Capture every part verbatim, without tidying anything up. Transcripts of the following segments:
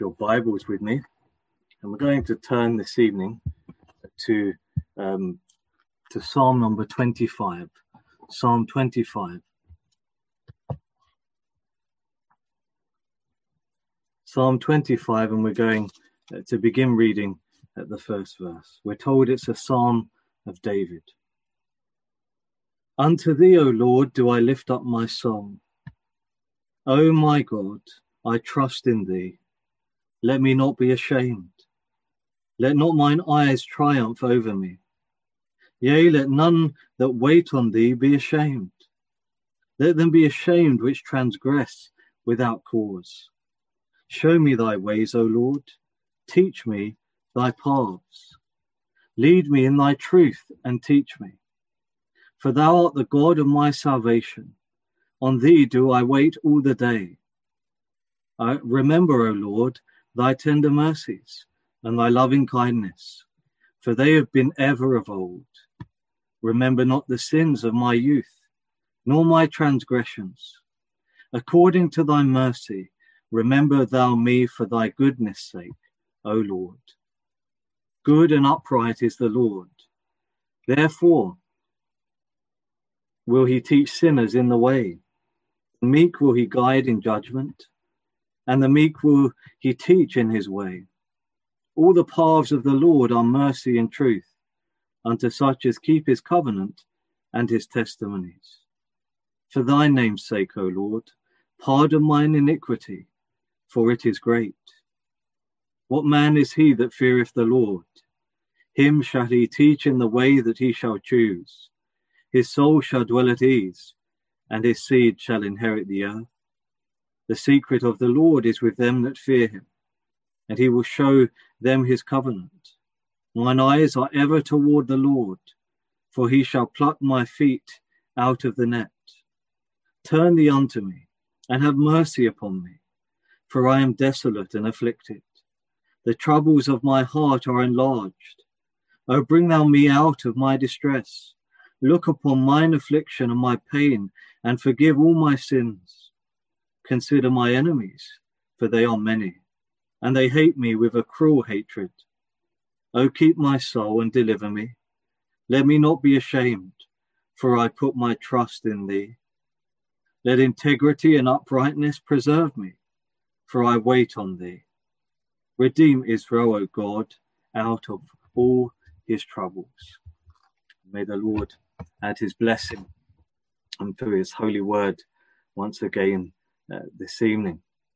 Your Bibles with me, and we're going to turn this evening to um, to Psalm number twenty-five. Psalm twenty-five. Psalm twenty-five, and we're going to begin reading at the first verse. We're told it's a psalm of David. Unto thee, O Lord, do I lift up my soul. O my God, I trust in thee. Let me not be ashamed. Let not mine eyes triumph over me. Yea, let none that wait on thee be ashamed. Let them be ashamed which transgress without cause. Show me thy ways, O Lord. Teach me thy paths. Lead me in thy truth and teach me. For thou art the God of my salvation. On thee do I wait all the day. I remember, O Lord, thy tender mercies and thy loving kindness, for they have been ever of old. Remember not the sins of my youth, nor my transgressions. According to thy mercy, remember thou me for thy goodness' sake, O Lord. Good and upright is the Lord. Therefore will he teach sinners in the way. The meek will he guide in judgment, and the meek will he teach in his way. All the paths of the Lord are mercy and truth, unto such as keep his covenant and his testimonies. For thy name's sake, O Lord, pardon mine iniquity, for it is great. What man is he that feareth the Lord? Him shall he teach in the way that he shall choose. His soul shall dwell at ease, and his seed shall inherit the earth. The secret of the Lord is with them that fear him, and he will show them his covenant. Mine eyes are ever toward the Lord, for he shall pluck my feet out of the net. Turn thee unto me, and have mercy upon me, for I am desolate and afflicted. The troubles of my heart are enlarged. O bring thou me out of my distress. Look upon mine affliction and my pain, and forgive all my sins. Consider my enemies, for they are many, and they hate me with a cruel hatred. O keep my soul and deliver me. Let me not be ashamed, for I put my trust in thee. Let integrity and uprightness preserve me, for I wait on thee. Redeem Israel, O God, out of all his troubles. May the Lord add his blessing and through his holy word once again uh, this evening.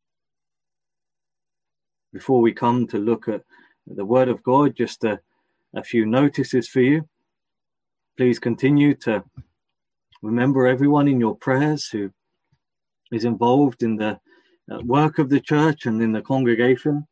Before we come to look at the word of God, just a, a few notices for you. Please continue to remember everyone in your prayers who is involved in the uh, work of the church and in the congregation.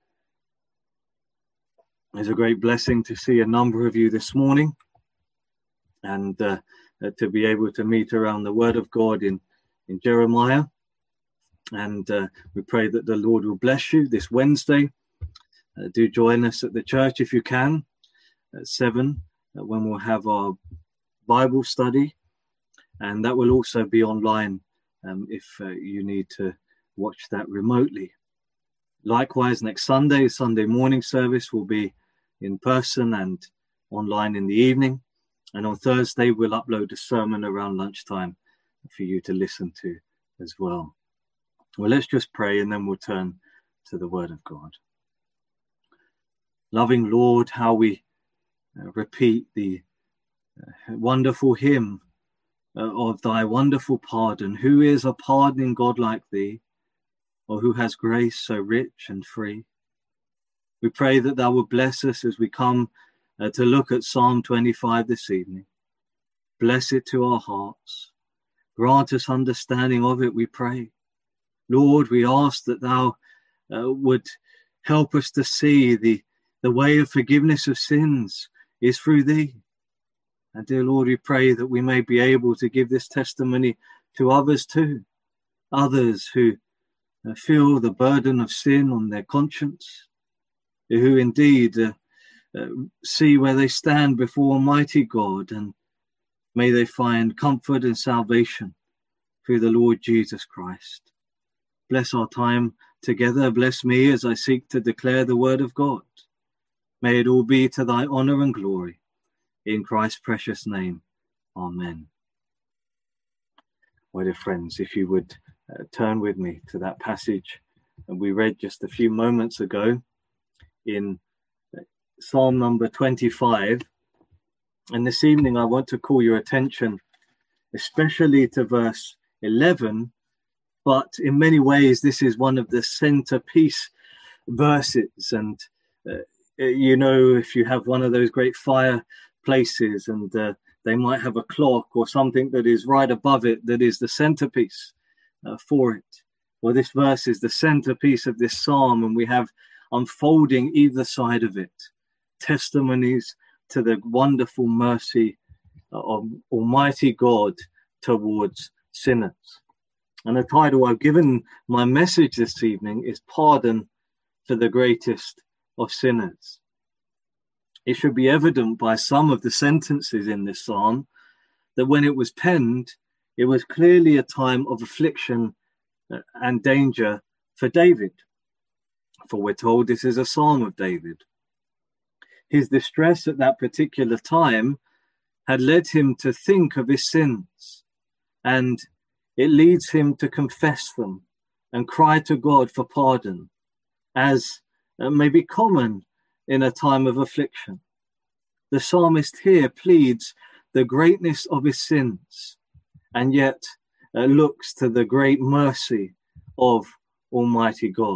It's a great blessing to see a number of you this morning, and uh, uh, to be able to meet around the word of God in, in Jeremiah. And uh, we pray that the Lord will bless you this Wednesday. Uh, do join us at the church if you can, at seven, uh, when we'll have our Bible study. And that will also be online um, if uh, you need to watch that remotely. Likewise, next Sunday, Sunday morning service will be in person and online in the evening. And on Thursday, we'll upload a sermon around lunchtime for you to listen to as well. Well, let's just pray and then we'll turn to the word of God. Loving Lord, how we uh, repeat the uh, wonderful hymn uh, of thy wonderful pardon. Who is a pardoning God like thee, or who has grace so rich and free? We pray that thou will bless us as we come uh, to look at Psalm twenty-five this evening. Bless it to our hearts. Grant us understanding of it, we pray. Lord, we ask that thou uh, would help us to see the, the way of forgiveness of sins is through thee. And dear Lord, we pray that we may be able to give this testimony to others too. Others who uh, feel the burden of sin on their conscience, who indeed uh, uh, see where they stand before Almighty God, and may they find comfort and salvation through the Lord Jesus Christ. Bless our time Together bless me as I seek to declare the word of God. May it all be to thy honour and glory. In Christ's precious name. Amen. Well, dear friends, if you would uh, turn with me to that passage that we read just a few moments ago in Psalm number twenty-five. And this evening I want to call your attention especially to verse eleven, but in many ways this is one of the centerpiece verses. And uh, you know, if you have one of those great fireplaces and uh, they might have a clock or something that is right above it that is the centerpiece uh, for it. Well, this verse is the centerpiece of this psalm, and we have unfolding either side of it testimonies to the wonderful mercy of Almighty God towards sinners. And the title I've given my message this evening is Pardon for the Greatest of Sinners. It should be evident by some of the sentences in this psalm that when it was penned, it was clearly a time of affliction and danger for David. For we're told this is a psalm of David. His distress at that particular time had led him to think of his sins, and it leads him to confess them and cry to God for pardon, as may be common in a time of affliction. The psalmist here pleads the greatness of his sins, and yet uh, looks to the great mercy of Almighty God.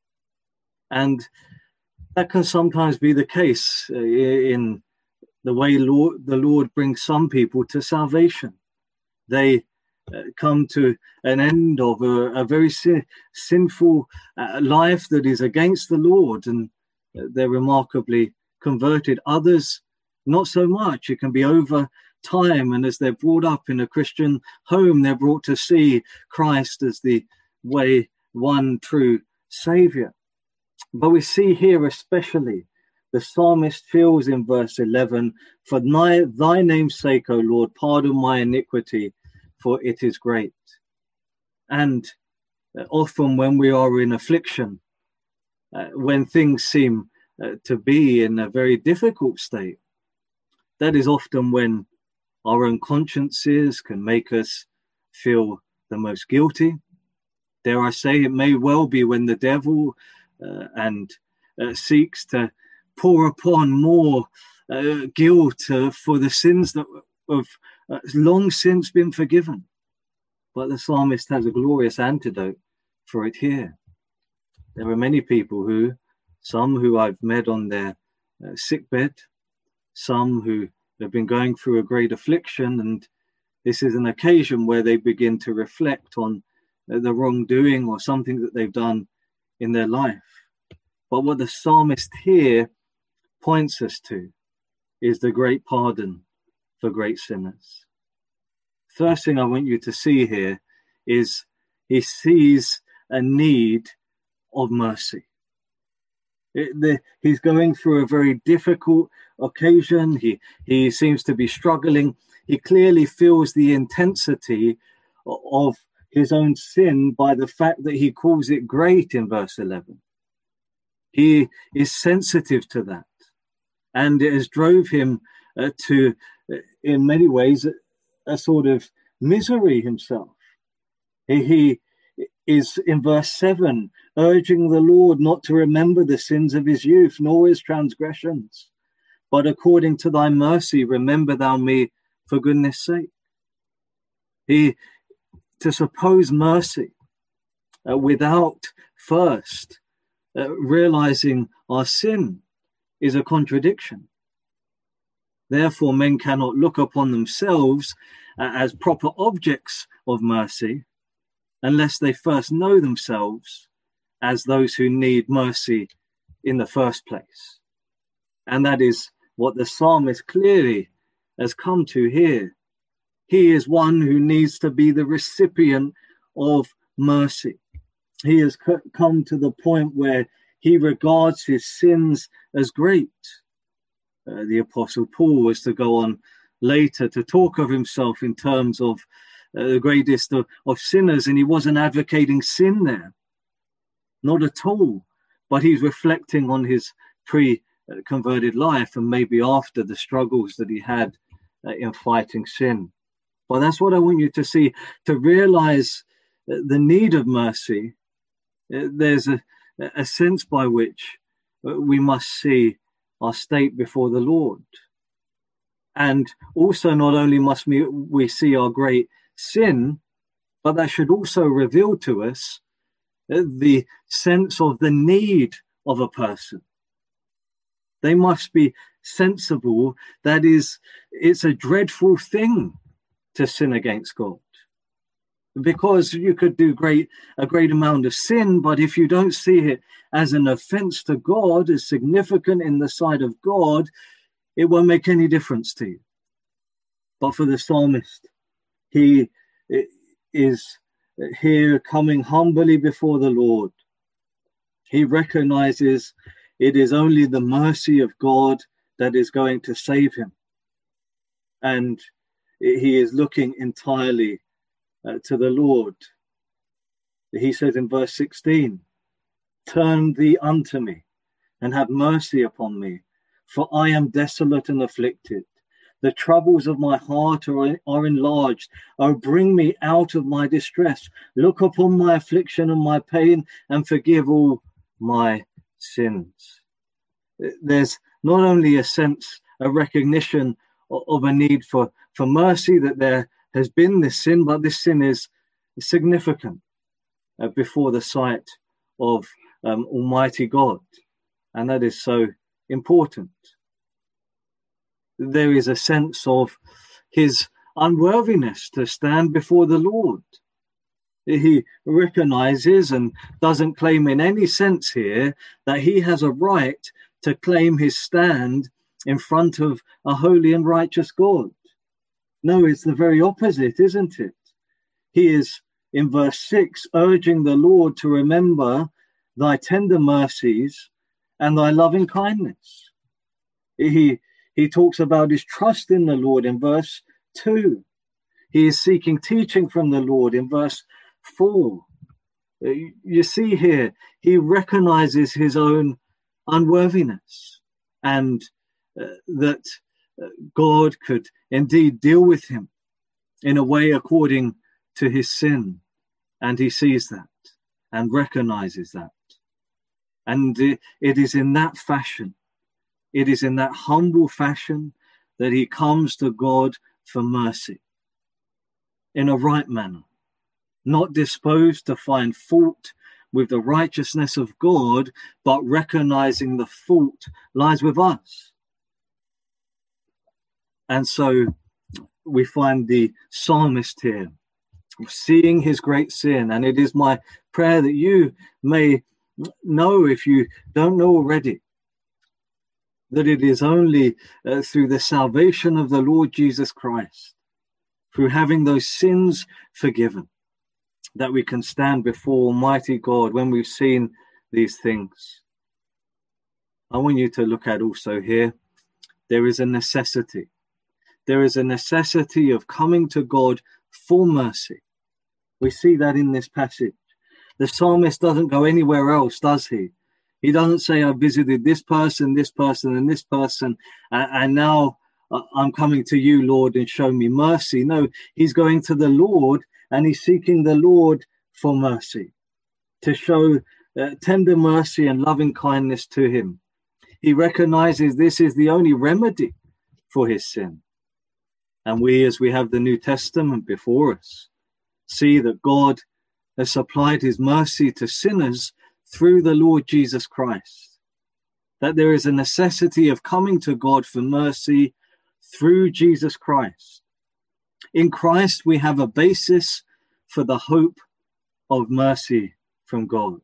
And that can sometimes be the case uh, in the way Lord, the Lord brings some people to salvation. They uh, come to an end of a, a very sin, sinful uh, life that is against the Lord, and uh, they're remarkably converted. Others, not so much. It can be over time, and as they're brought up in a Christian home, they're brought to see Christ as the way, one true Saviour. But we see here especially the psalmist feels in verse eleven, for thy, thy name's sake, O Lord, pardon my iniquity, for it is great. And often when we are in affliction, uh, when things seem uh, to be in a very difficult state, that is often when our own consciences can make us feel the most guilty. Dare I say, it may well be when the devil uh, and uh, seeks to pour upon more uh, guilt uh, for the sins that have uh, long since been forgiven. But the psalmist has a glorious antidote for it here. There are many people who, some who I've met on their uh, sickbed, some who have been going through a great affliction, and this is an occasion where they begin to reflect on uh, the wrongdoing or something that they've done in their life. But what the psalmist here points us to is the great pardon for great sinners. First thing I want you to see here is he sees a need of mercy. It, the, he's going through a very difficult occasion. He, he seems to be struggling. He clearly feels the intensity of his own sin by the fact that he calls it great in verse eleven. He is sensitive to that, and it has drove him uh, to, uh, in many ways, a, a sort of misery himself. He, he is, in verse seven, urging the Lord not to remember the sins of his youth, nor his transgressions, but according to thy mercy, remember thou me for goodness sake. He, to suppose mercy uh, without first Uh, realizing our sin is a contradiction. Therefore, men cannot look upon themselves uh, as proper objects of mercy unless they first know themselves as those who need mercy in the first place. And that is what the psalmist clearly has come to here. He is one who needs to be the recipient of mercy. He has come to the point where he regards his sins as great. Uh, the Apostle Paul was to go on later to talk of himself in terms of uh, the greatest of, of sinners, and he wasn't advocating sin there. not at all. But he's reflecting on his pre-converted life and maybe after the struggles that he had uh, in fighting sin. But that's what I want you to see, to realize the need of mercy. There's a, a sense by which we must see our state before the Lord. And also not only must we, we see our great sin, but that should also reveal to us the sense of the need of a person. They must be sensible. That is, it's a dreadful thing to sin against God. Because you could do great a great amount of sin, but if you don't see it as an offense to God, as significant in the sight of God, it won't make any difference to you. But for the psalmist, he is here coming humbly before the Lord. He recognizes it is only the mercy of God that is going to save him. And he is looking entirely Uh, to the Lord. He says in verse sixteen, "Turn thee unto me and have mercy upon me, for I am desolate and afflicted. The troubles of my heart are, are enlarged. Oh, bring me out of my distress. Look upon my affliction and my pain and forgive all my sins." There's not only a sense, a recognition of, of a need for, for mercy, that there has been this sin, but this sin is significant uh, before the sight of um, Almighty God. And that is so important. There is a sense of his unworthiness to stand before the Lord. He recognizes and doesn't claim in any sense here that he has a right to claim his stand in front of a holy and righteous God. No, it's the very opposite, isn't it? He is, in verse six, urging the Lord to remember thy tender mercies and thy loving kindness. He, he talks about his trust in the Lord in verse two. He is seeking teaching from the Lord in verse four. You see here, he recognizes his own unworthiness and uh, that God could indeed deal with him in a way according to his sin. And he sees that and recognizes that. And it is in that fashion, it is in that humble fashion that he comes to God for mercy in a right manner, not disposed to find fault with the righteousness of God, but recognizing the fault lies with us. And so we find the psalmist here seeing his great sin. And it is my prayer that you may know, if you don't know already, that it is only uh, through the salvation of the Lord Jesus Christ, through having those sins forgiven, that we can stand before Almighty God when we've seen these things. I want you to look at also here, there is a necessity. There is a necessity of coming to God for mercy. We see that in this passage. The psalmist doesn't go anywhere else, does he? He doesn't say, I visited this person, this person, and this person, and, and now I'm coming to you, Lord, and show me mercy. No, he's going to the Lord, and he's seeking the Lord for mercy, to show uh, tender mercy and loving kindness to him. He recognizes this is the only remedy for his sin. And we, as we have the New Testament before us, see that God has supplied his mercy to sinners through the Lord Jesus Christ. That there is a necessity of coming to God for mercy through Jesus Christ. In Christ, we have a basis for the hope of mercy from God.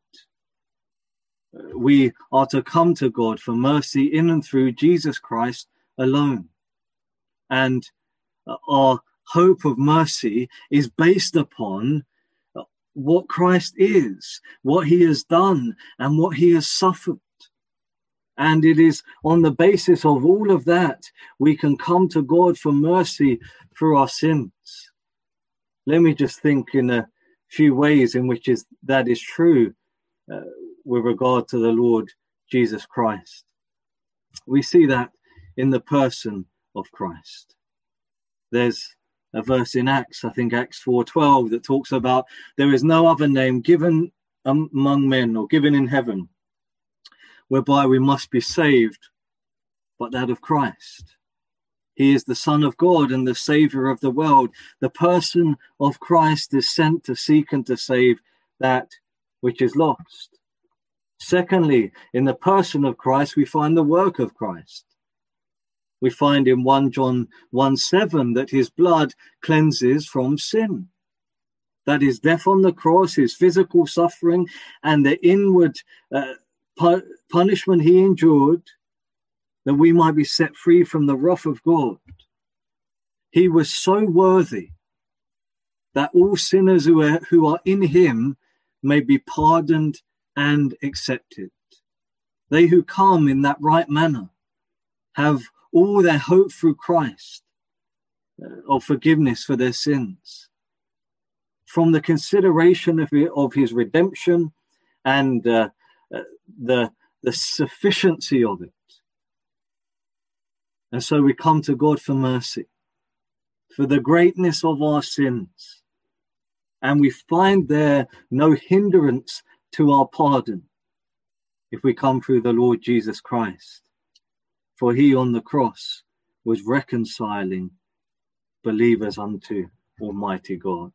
We are to come to God for mercy in and through Jesus Christ alone. And our hope of mercy is based upon what Christ is, what he has done, and what he has suffered. And it is on the basis of all of that we can come to God for mercy for our sins. Let me just think in a few ways in which is that is true. Uh, with regard to the Lord Jesus Christ. We see that in the person of Christ. There's a verse in Acts, I think Acts four twelve, that talks about there is no other name given among men or given in heaven whereby we must be saved but that of Christ. He is the Son of God and the Saviour of the world. The person of Christ is sent to seek and to save that which is lost. Secondly, in the person of Christ, we find the work of Christ. We find in First John one seven that his blood cleanses from sin. That his death on the cross, his physical suffering, and the inward uh, pu- punishment he endured, that we might be set free from the wrath of God. He was so worthy that all sinners who are, who are in him may be pardoned and accepted. They who come in that right manner have all their hope through Christ uh, of forgiveness for their sins. From the consideration of, of his redemption and uh, uh, the, the sufficiency of it. And so we come to God for mercy, for the greatness of our sins. And we find there no hindrance to our pardon if we come through the Lord Jesus Christ. For he on the cross was reconciling believers unto Almighty God.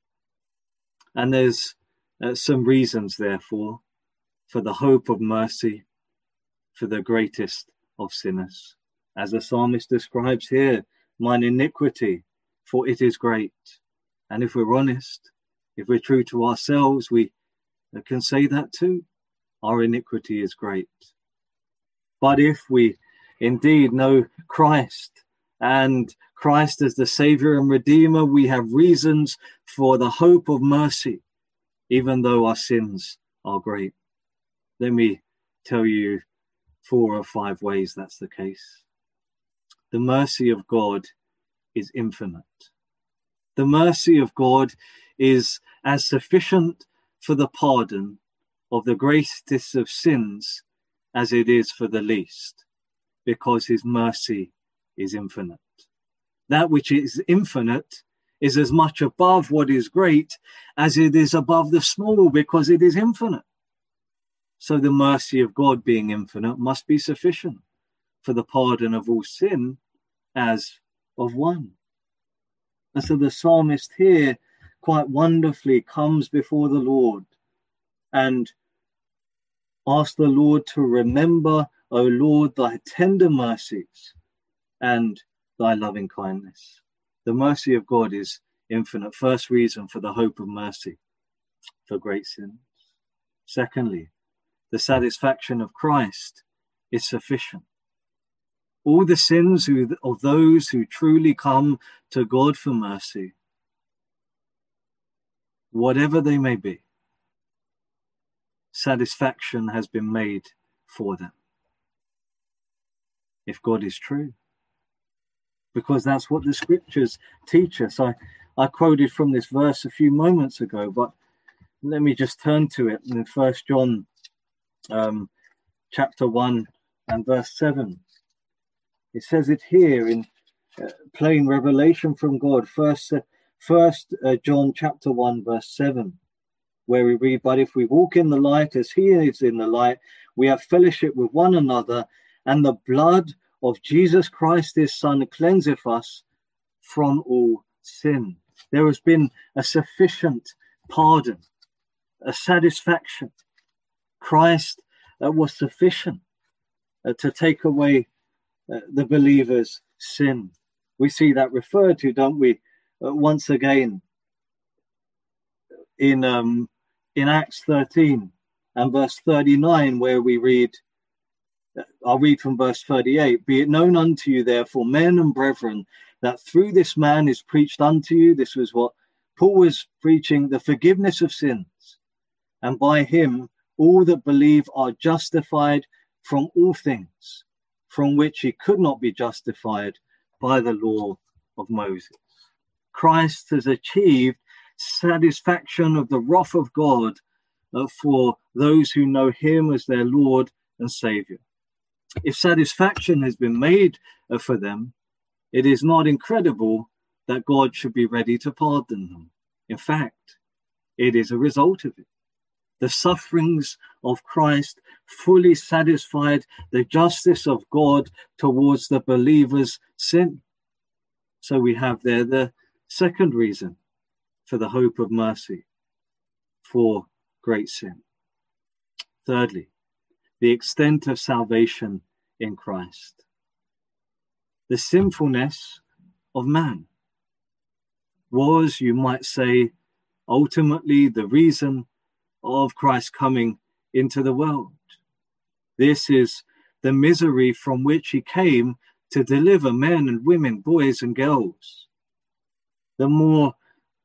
And there's uh, some reasons, therefore, for the hope of mercy for the greatest of sinners. As the psalmist describes here, mine iniquity, for it is great. And if we're honest, if we're true to ourselves, we can say that too. Our iniquity is great. But if we indeed know Christ and Christ as the Saviour and Redeemer, we have reasons for the hope of mercy, even though our sins are great. Let me tell you four or five ways that's the case. The mercy of God is infinite. The mercy of God is as sufficient for the pardon of the greatest of sins as it is for the least, because his mercy is infinite. That which is infinite is as much above what is great as it is above the small, because it is infinite. So the mercy of God, being infinite, must be sufficient for the pardon of all sin as of one. And so the psalmist here quite wonderfully comes before the Lord and asks the Lord to remember, O Lord, thy tender mercies and thy loving kindness. The mercy of God is infinite. First reason for the hope of mercy for great sins. Secondly, the satisfaction of Christ is sufficient. All the sins of those who truly come to God for mercy, whatever they may be, satisfaction has been made for them. If God is true. Because that's what the scriptures teach us. I, I quoted from this verse a few moments ago, but let me just turn to it in First John um, chapter one and verse seven. It says it here in uh, plain revelation from God. First, uh, first uh, John chapter one verse seven, where we read, but if we walk in the light as he is in the light, we have fellowship with one another, and the blood of Jesus Christ his Son cleanseth us from all sin. There has been a sufficient pardon, a satisfaction. Christ uh, was sufficient uh, to take away uh, the believer's sin. We see that referred to, don't we, uh, once again in um, in Acts thirteen and verse thirty-nine, where we read, I'll read from verse thirty-eight, be it known unto you, therefore, men and brethren, that through this man is preached unto you, this was what Paul was preaching, the forgiveness of sins, and by him all that believe are justified from all things, from which he could not be justified by the law of Moses. Christ has achieved satisfaction of the wrath of God uh, for those who know him as their Lord and Saviour. If satisfaction has been made for them, it is not incredible that God should be ready to pardon them. In fact, it is a result of it. The sufferings of Christ fully satisfied the justice of God towards the believer's sin. So we have there the second reason for the hope of mercy for great sin. Thirdly, the extent of salvation in Christ. The sinfulness of man was, you might say, ultimately the reason of Christ coming into the world. This is the misery from which he came to deliver men and women, boys and girls. The more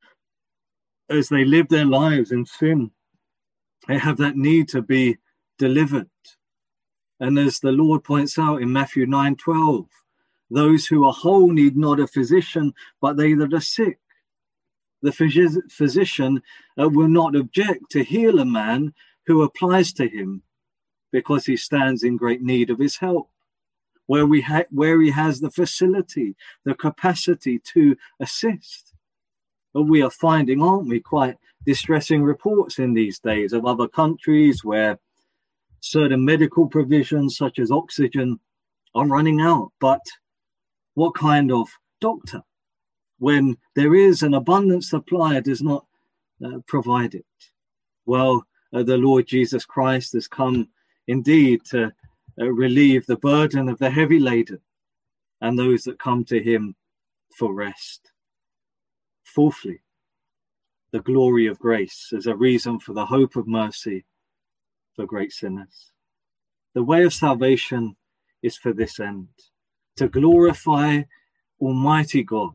as they live their lives in sin, they have that need to be delivered. And as the Lord points out in Matthew nine twelve, those who are whole need not a physician, but they that are sick. The phys- physician uh, will not object to heal a man who applies to him because he stands in great need of his help, where we ha- where he has the facility, the capacity to assist. But we are finding, aren't we, quite distressing reports in these days of other countries where certain medical provisions such as oxygen are running out. But what kind of doctor, when there is an abundant supply, does not uh, provide it? Well, uh, the Lord Jesus Christ has come indeed to uh, relieve the burden of the heavy laden and those that come to him for rest. Fourthly, the glory of grace as a reason for the hope of mercy for great sinners. The way of salvation is for this end, to glorify Almighty God,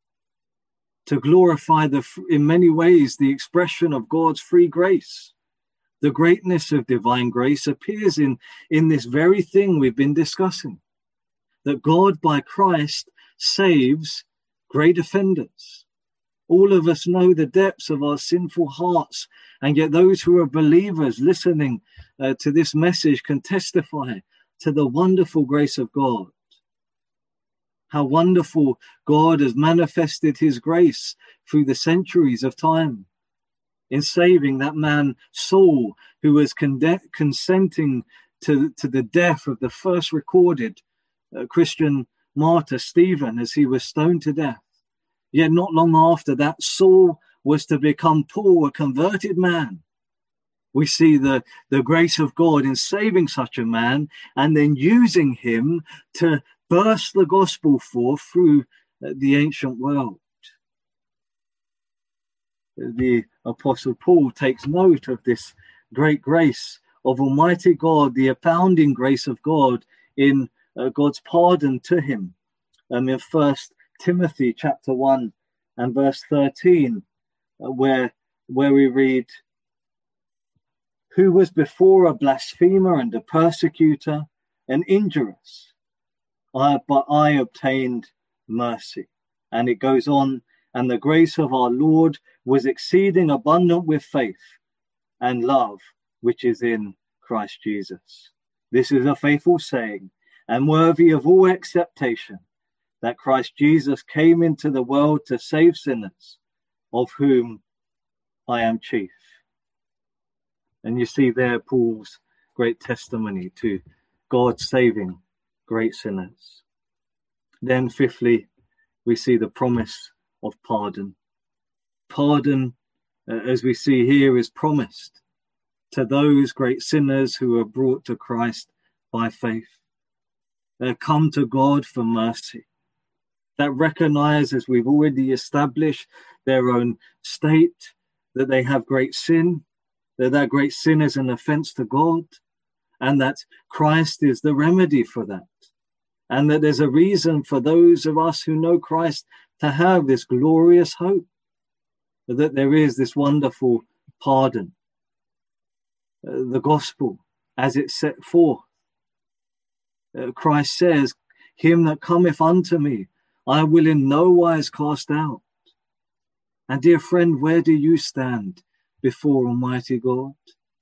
to glorify the, in many ways, the expression of God's free grace. The greatness of divine grace appears in, in this very thing we've been discussing, that God by Christ saves great offenders. All of us know the depths of our sinful hearts, and yet those who are believers listening uh, to this message can testify to the wonderful grace of God. How wonderful God has manifested his grace through the centuries of time in saving that man Saul, who was con- consenting to, to the death of the first recorded uh, Christian martyr, Stephen, as he was stoned to death. Yet not long after that, Saul was to become Paul, a converted man. We see the, the grace of God in saving such a man and then using him to burst the gospel forth through the ancient world. The Apostle Paul takes note of this great grace of Almighty God, the abounding grace of God in uh, God's pardon to him. Um, in First Timothy chapter one and verse thirteen, uh, where, where we read, who was before a blasphemer and a persecutor and injurious, I, but I obtained mercy. And it goes on, and the grace of our Lord was exceeding abundant with faith and love, which is in Christ Jesus. This is a faithful saying and worthy of all acceptation, that Christ Jesus came into the world to save sinners, of whom I am chief. And you see there Paul's great testimony to God saving great sinners. Then fifthly, we see the promise of pardon. Pardon, uh, as we see here, is promised to those great sinners who are brought to Christ by faith. They come to God for mercy, that recognize, as we've already established, their own state, that they have great sin, that that great sin is an offense to God, and that Christ is the remedy for that. And that there's a reason for those of us who know Christ to have this glorious hope, that there is this wonderful pardon. Uh, the gospel, as it's set forth, uh, Christ says, him that cometh unto me, I will in no wise cast out. And dear friend, where do you stand before Almighty God?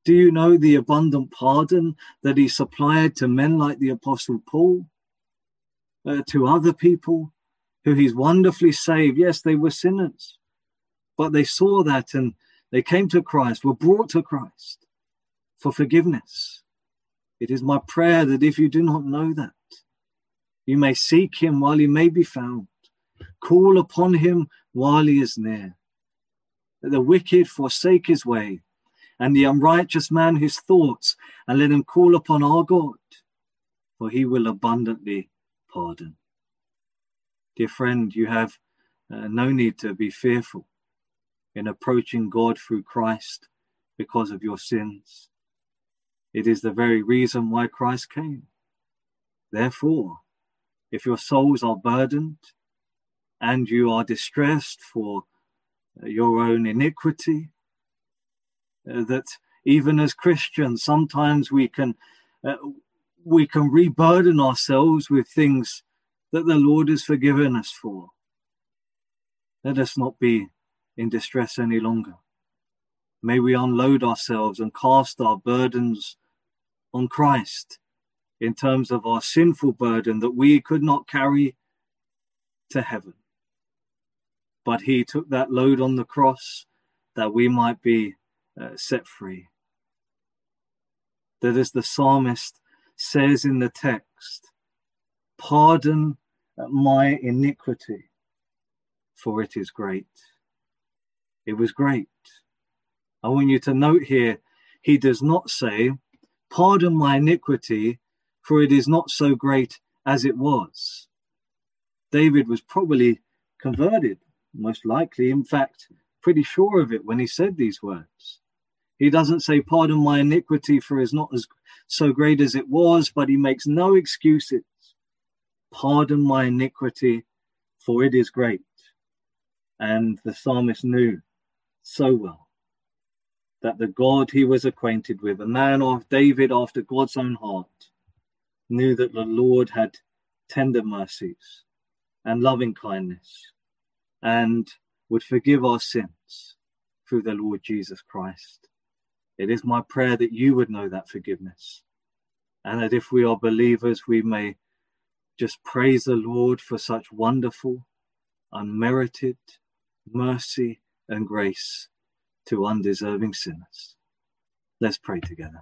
Do you know the abundant pardon that he supplied to men like the Apostle Paul, uh, to other people who he's wonderfully saved? Yes, they were sinners, but they saw that and they came to Christ, were brought to Christ for forgiveness. It is my prayer that if you do not know that, you may seek him while he may be found. Call upon him while he is near. That the wicked forsake his way, and the unrighteous man his thoughts, and let him call upon our God, for he will abundantly pardon. Dear friend, you have uh, no need to be fearful in approaching God through Christ because of your sins. It is the very reason why Christ came. Therefore, if your souls are burdened and you are distressed for your own iniquity, uh, that even as Christians, sometimes we can uh, we can reburden ourselves with things that the Lord has forgiven us for. Let us not be in distress any longer. May we unload ourselves and cast our burdens on Christ in terms of our sinful burden that we could not carry to heaven. But he took that load on the cross that we might be uh, set free. That as the psalmist says in the text, pardon my iniquity, for it is great. It was great. I want you to note here, he does not say, pardon my iniquity, for it is not so great as it was. David was probably converted, most likely, in fact, pretty sure of it when he said these words. He doesn't say, pardon my iniquity, for it is not as so great as it was, but he makes no excuses. Pardon my iniquity, for it is great. And the psalmist knew so well that the God he was acquainted with, a man of David after God's own heart, knew that the Lord had tender mercies and loving kindness and would forgive our sins through the Lord Jesus Christ. It is my prayer that you would know that forgiveness, and that if we are believers, we may just praise the Lord for such wonderful, unmerited mercy and grace to undeserving sinners. Let's pray together.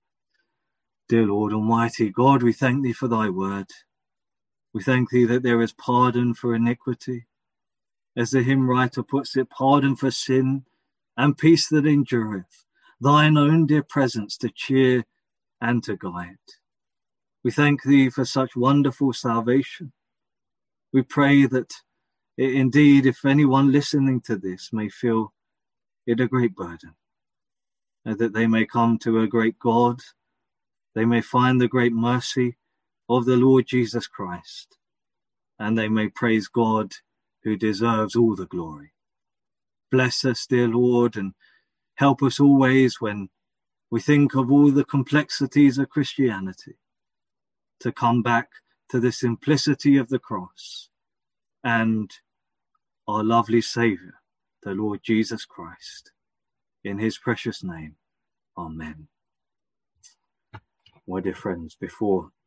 Dear Lord Almighty God, we thank thee for thy word. We thank thee that there is pardon for iniquity. As the hymn writer puts it, pardon for sin and peace that endureth, thine own dear presence to cheer and to guide. We thank thee for such wonderful salvation. We pray that indeed, if anyone listening to this may feel it a great burden, and that they may come to a great God, they may find the great mercy of the Lord Jesus Christ, and they may praise God who deserves all the glory. Bless us, dear Lord, and help us always when we think of all the complexities of Christianity to come back to the simplicity of the cross and our lovely Saviour, the Lord Jesus Christ. In his precious name, amen. My dear friends, before